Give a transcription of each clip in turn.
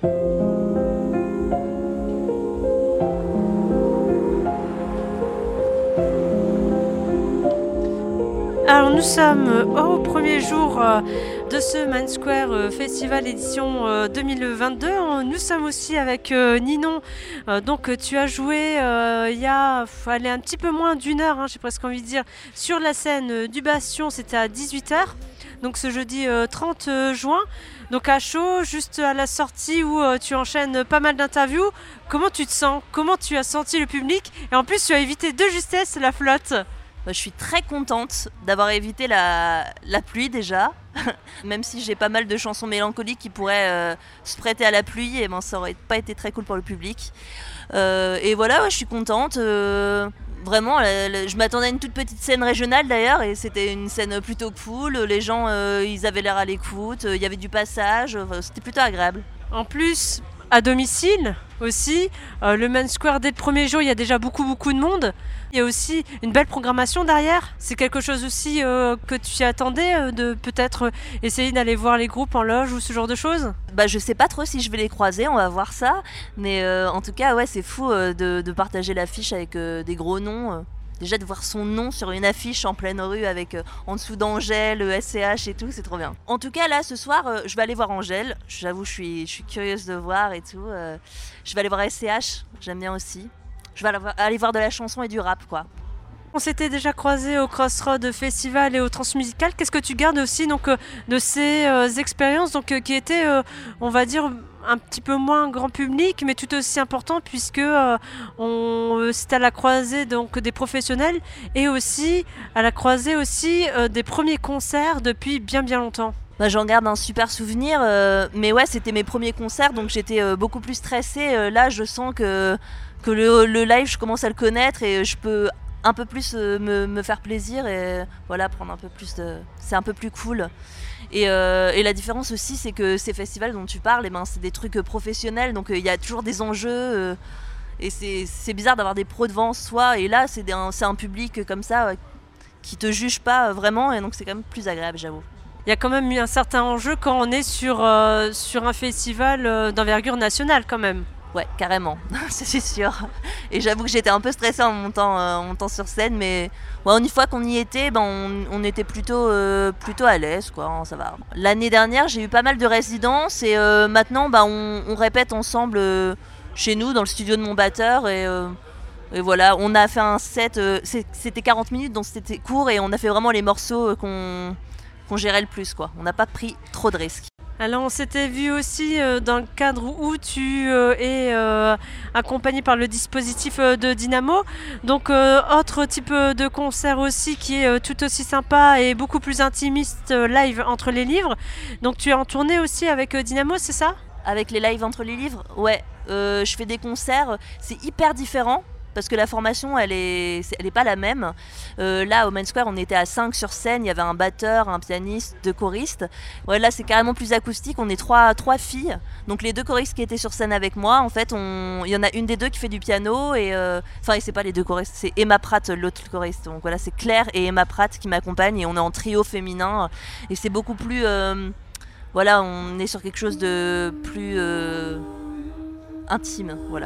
Alors nous sommes au premier jour de ce Mind Square Festival édition 2022. Nous sommes aussi avec Ninon. Donc tu as joué il y a un petit peu moins d'une heure, j'ai presque envie de dire, sur la scène du Bastion. C'était à 18h. Donc ce jeudi 30 juin. Donc à chaud, juste à la sortie où tu enchaînes pas mal d'interviews. Comment tu te sens? Comment tu as senti le public? Et en plus tu as évité de justesse la flotte. Je suis très contente d'avoir évité la pluie déjà, même si j'ai pas mal de chansons mélancoliques qui pourraient se prêter à la pluie, et ça aurait pas été très cool pour le public. Et voilà, je suis contente. Vraiment, je m'attendais à une toute petite scène régionale d'ailleurs, et c'était une scène plutôt cool. Les gens, ils avaient l'air à l'écoute, il y avait du passage, c'était plutôt agréable. En plus, à domicile aussi, le Main Square, dès le premier jour, il y a déjà beaucoup de monde. Il y a aussi une belle programmation derrière. C'est quelque chose aussi que tu t'y attendais, de peut-être essayer d'aller voir les groupes en loge ou ce genre de choses? Je sais pas trop si je vais les croiser, on va voir ça. Mais en tout cas, ouais, c'est fou de partager l'affiche avec des gros noms. Déjà de voir son nom sur une affiche en pleine rue avec en dessous d'Angèle, SCH et tout, c'est trop bien. En tout cas là ce soir je vais aller voir Angèle, j'avoue je suis curieuse de voir et tout. Je vais aller voir SCH, j'aime bien aussi. Je vais aller voir de la chanson et du rap quoi. On s'était déjà croisés au Crossroad Festival et au Transmusical. Qu'est-ce que tu gardes aussi donc, de ces expériences qui étaient, on va dire, un petit peu moins grand public, mais tout aussi important puisque c'était à la croisée donc, des professionnels et aussi à la croisée aussi, des premiers concerts depuis bien longtemps? J'en garde un super souvenir, mais ouais, c'était mes premiers concerts, donc j'étais beaucoup plus stressée. Là, je sens que le live, je commence à le connaître et je peux un peu plus me faire plaisir et voilà, prendre un peu plus de... C'est un peu plus cool. Et la différence aussi, c'est que ces festivals dont tu parles, c'est des trucs professionnels, donc il y a toujours des enjeux. Et c'est bizarre d'avoir des pros devant soi, et là, c'est un public comme ça qui te juge pas vraiment, et donc c'est quand même plus agréable, j'avoue. Il y a quand même eu un certain enjeu quand on est sur un festival d'envergure nationale quand même. Ouais, carrément, c'est sûr. Et j'avoue que j'étais un peu stressée en montant sur scène, mais ouais, une fois qu'on y était, on était plutôt à l'aise, quoi, ça va. L'année dernière, j'ai eu pas mal de résidences, et maintenant, on répète ensemble chez nous, dans le studio de mon batteur, et voilà, on a fait un set, c'était 40 minutes, donc c'était court, et on a fait vraiment les morceaux qu'on gérait le plus, quoi. On n'a pas pris trop de risques. Alors on s'était vu aussi dans le cadre où tu es accompagné par le dispositif de Dynamo. Donc autre type de concert aussi qui est tout aussi sympa et beaucoup plus intimiste, live entre les livres. Donc tu es en tournée aussi avec Dynamo, c'est ça? Avec les lives entre les livres, ouais. Je fais des concerts, c'est hyper différent. Parce que la formation, elle est pas la même. Là, au Main Square, on était à 5 sur scène. Il y avait un batteur, un pianiste, 2 choristes. Ouais, là, c'est carrément plus acoustique. On est trois filles. Donc, les 2 choristes qui étaient sur scène avec moi, en fait, il y en a une des 2 qui fait du piano. Et c'est pas les 2 choristes, c'est Emma Pratt, l'autre choriste. Donc, voilà, c'est Claire et Emma Pratt qui m'accompagnent. Et on est en trio féminin. Et c'est beaucoup plus... voilà, on est sur quelque chose de plus intime. Voilà.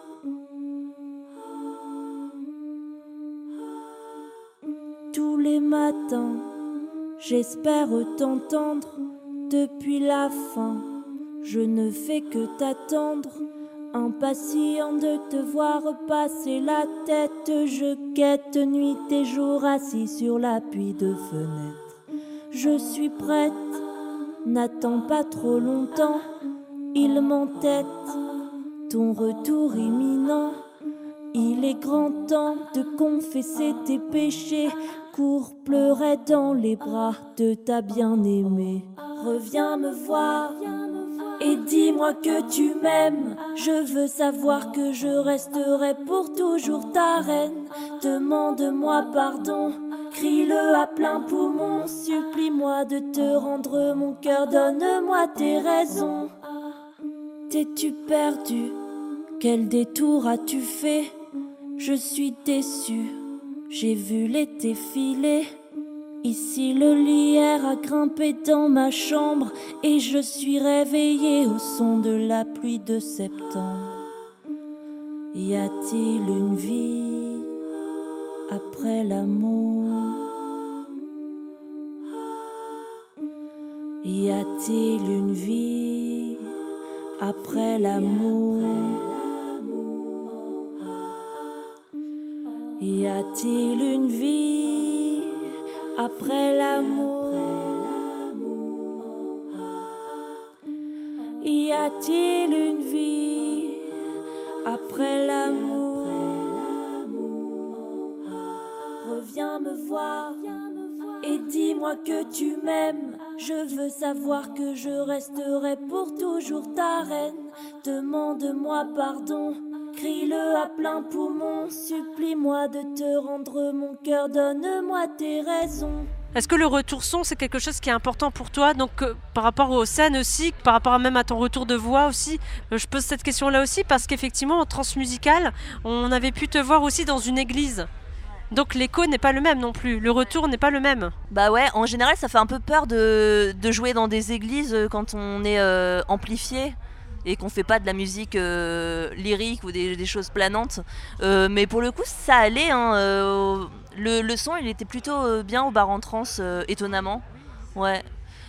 Tous les matins, j'espère t'entendre depuis la fin. Je ne fais que t'attendre, impatient de te voir passer la tête. Je guette nuit et jour assis sur l'appui de fenêtre. Je suis prête, n'attends pas trop longtemps. Il m'entête, ton retour imminent. Il est grand temps de confesser tes péchés. Cours pleurer dans les bras de ta bien-aimée. Reviens me voir et dis-moi que tu m'aimes. Je veux savoir que je resterai pour toujours ta reine. Demande-moi pardon, crie-le à plein poumon. Supplie-moi de te rendre mon cœur, donne-moi tes raisons. T'es-tu perdu? Quel détour as-tu fait? Je suis déçue, j'ai vu l'été filer. Ici le lierre a grimpé dans ma chambre et je suis réveillée au son de la pluie de septembre. Y a-t-il une vie après l'amour? Y a-t-il une vie après l'amour? Y a-t-il une vie après l'amour? Y a-t-il une vie après l'amour? Reviens me voir et dis-moi que tu m'aimes. Je veux savoir que je resterai pour toujours ta reine. Demande-moi pardon, crie-le à plein poumon. Supplie-moi de te rendre mon cœur, donne-moi tes raisons. Est-ce que le retour son, c'est quelque chose qui est important pour toi? Donc par rapport aux scènes aussi, par rapport même à ton retour de voix aussi, je pose cette question-là aussi parce qu'effectivement en transmusicale, on avait pu te voir aussi dans une église. Donc l'écho n'est pas le même non plus, le retour n'est pas le même. Bah ouais, en général ça fait un peu peur de jouer dans des églises quand on est amplifié et qu'on fait pas de la musique lyrique ou des choses planantes. Mais pour le coup ça allait, hein, le son il était plutôt bien au bar en trance, étonnamment. Ouais.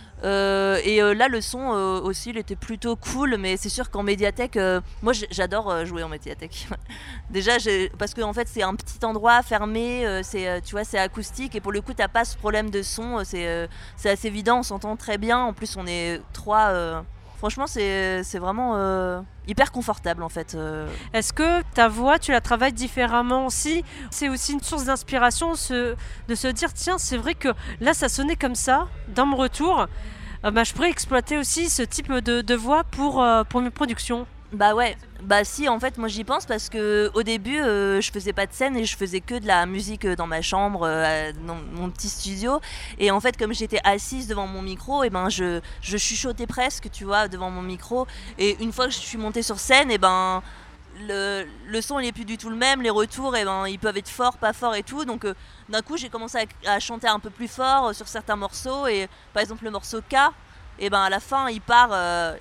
Là le son aussi il était plutôt cool, mais c'est sûr qu'en médiathèque moi j'adore jouer en médiathèque. Déjà parce que en fait c'est un petit endroit fermé, tu vois, c'est acoustique et pour le coup t'as pas ce problème de son, c'est assez évident, on s'entend très bien, en plus on est trois, franchement c'est vraiment hyper confortable en fait. Est-ce que ta voix tu la travailles différemment aussi? C'est aussi une source d'inspiration de se dire tiens c'est vrai que là ça sonnait comme ça dans mon retour, je pourrais exploiter aussi ce type de voix pour mes productions. Bah ouais, bah si en fait moi j'y pense parce que au début je faisais pas de scène et je faisais que de la musique dans ma chambre, dans mon petit studio, et en fait comme j'étais assise devant mon micro, et ben je chuchotais presque, tu vois, devant mon micro, et une fois que je suis montée sur scène, et ben le son il est plus du tout le même, les retours et ben ils peuvent être forts, pas forts et tout, donc d'un coup j'ai commencé à chanter un peu plus fort sur certains morceaux, et par exemple le morceau K, et ben à la fin il part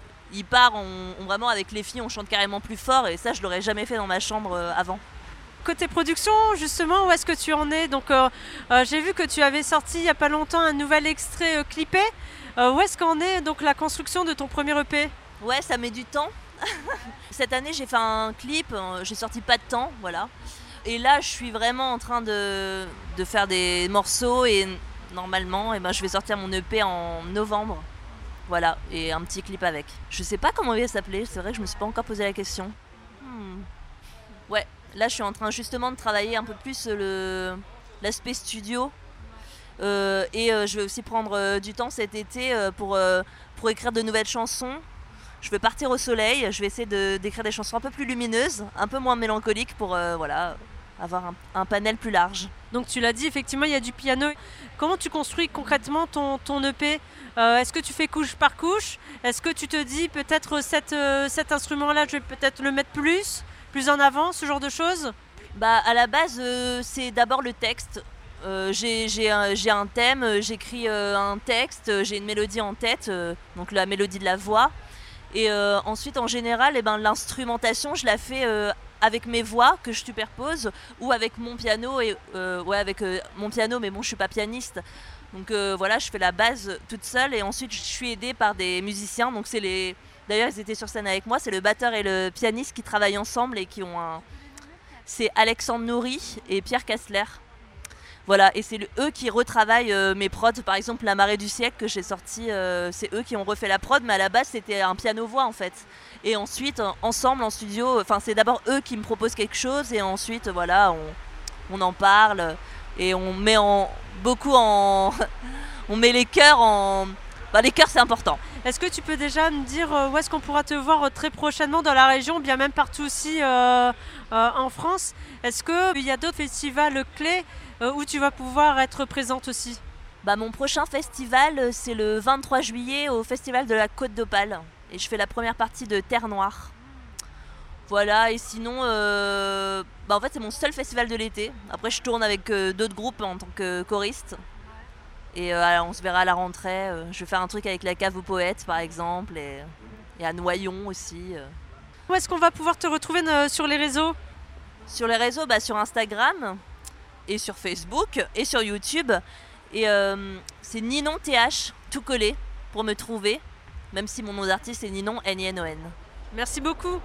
vraiment avec les filles on chante carrément plus fort, et ça je l'aurais jamais fait dans ma chambre avant. Côté production, justement, où est-ce que tu en es? Donc j'ai vu que tu avais sorti il n'y a pas longtemps un nouvel extrait clippé. Où est-ce qu'en est donc la construction de ton premier EP? Ouais, ça met du temps. Cette année j'ai fait un clip, j'ai sorti pas de temps, voilà. Et là je suis vraiment en train de faire des morceaux, et normalement je vais sortir mon EP en novembre. Voilà, et un petit clip avec. Je sais pas comment il va s'appeler, c'est vrai que je me suis pas encore posé la question. Ouais, là je suis en train justement de travailler un peu plus l'aspect studio. Je vais aussi prendre du temps cet été pour écrire de nouvelles chansons. Je vais partir au soleil, je vais essayer d'écrire des chansons un peu plus lumineuses, un peu moins mélancoliques pour avoir un panel plus large. Donc tu l'as dit, effectivement il y a du piano. Comment tu construis concrètement ton EP? Est-ce que tu fais couche par couche? Est-ce que tu te dis peut-être cet instrument-là je vais peut-être le mettre plus en avant, ce genre de choses? Bah à la base c'est d'abord le texte. J'ai un thème, j'écris un texte, j'ai une mélodie en tête, donc la mélodie de la voix. Et ensuite en général l'instrumentation je la fais avec mes voix que je superpose, ou avec mon piano, avec mon piano, mais bon je suis pas pianiste, donc voilà, je fais la base toute seule, et ensuite je suis aidée par des musiciens, donc d'ailleurs ils étaient sur scène avec moi, c'est le batteur et le pianiste qui travaillent ensemble et qui ont c'est Alexandre Nourri et Pierre Kassler. Voilà, et c'est eux qui retravaillent mes prods. Par exemple, La Marée du siècle que j'ai sorti, c'est eux qui ont refait la prod, mais à la base c'était un piano-voix en fait. Et ensuite, ensemble en studio, c'est d'abord eux qui me proposent quelque chose, et ensuite voilà, on en parle et on met on met les chœurs en. Les chœurs c'est important. Est-ce que tu peux déjà me dire où est-ce qu'on pourra te voir très prochainement dans la région, bien même partout aussi en France? Est-ce qu'il y a d'autres festivals clés où tu vas pouvoir être présente aussi? Mon prochain festival c'est le 23 juillet au festival de la Côte d'Opale, et je fais la première partie de Terre Noire. Voilà, et sinon en fait c'est mon seul festival de l'été. Après je tourne avec d'autres groupes en tant que choriste. Et alors, on se verra à la rentrée. Je vais faire un truc avec la cave aux poètes, par exemple, et à Noyon aussi. Où est-ce qu'on va pouvoir te retrouver sur les réseaux ? Sur les réseaux, sur Instagram, et sur Facebook, et sur YouTube. Et c'est Ninon TH, tout collé, pour me trouver. Même si mon nom d'artiste est Ninon, N-I-N-O-N. Merci beaucoup.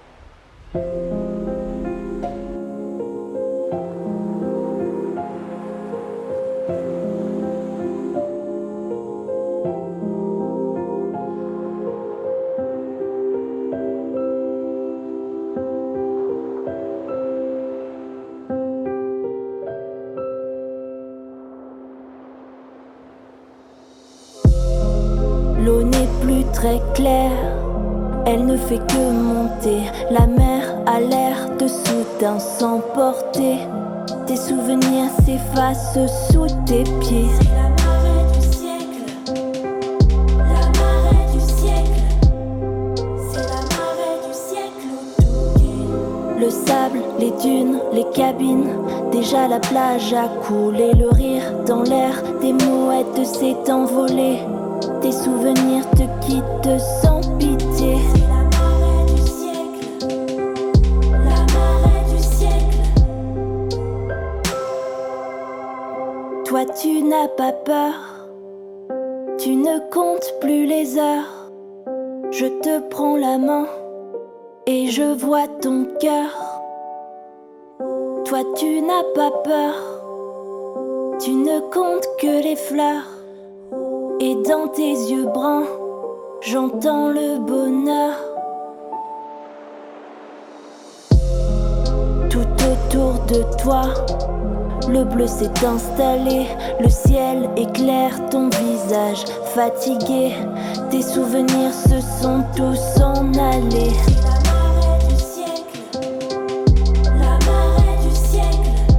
L'eau n'est plus très claire, elle ne fait que monter. La mer a l'air de soudain s'emporter. Tes souvenirs s'effacent sous tes pieds. C'est la marée du siècle, la marée du siècle. C'est la marée du siècle au Touquet. Le sable, les dunes, les cabines. Déjà la plage a coulé, le rire dans l'air des mouettes s'est envolé. Tes souvenirs te quittent sans pitié. C'est la marée du siècle, la marée du siècle. Toi tu n'as pas peur, tu ne comptes plus les heures. Je te prends la main et je vois ton cœur. Toi tu n'as pas peur, tu ne comptes que les fleurs. Et dans tes yeux bruns, j'entends le bonheur. Tout autour de toi, le bleu s'est installé. Le ciel éclaire ton visage fatigué. Tes souvenirs se sont tous en allés. La marée du siècle, la marée du siècle.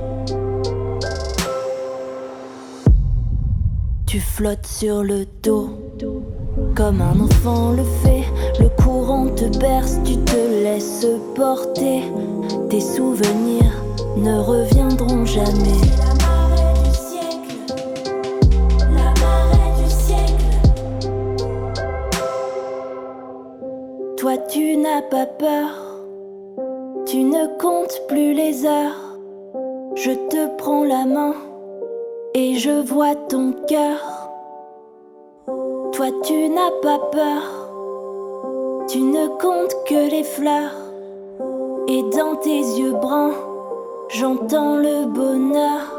Tu flottes sur le dos, comme un enfant le fait. Le courant te berce, tu te laisses porter. Tes souvenirs ne reviendront jamais. La marée du siècle, la marée du siècle. Toi tu n'as pas peur, tu ne comptes plus les heures. Je te prends la main et je vois ton cœur. Toi tu n'as pas peur, tu ne comptes que les fleurs. Et dans tes yeux bruns, j'entends le bonheur.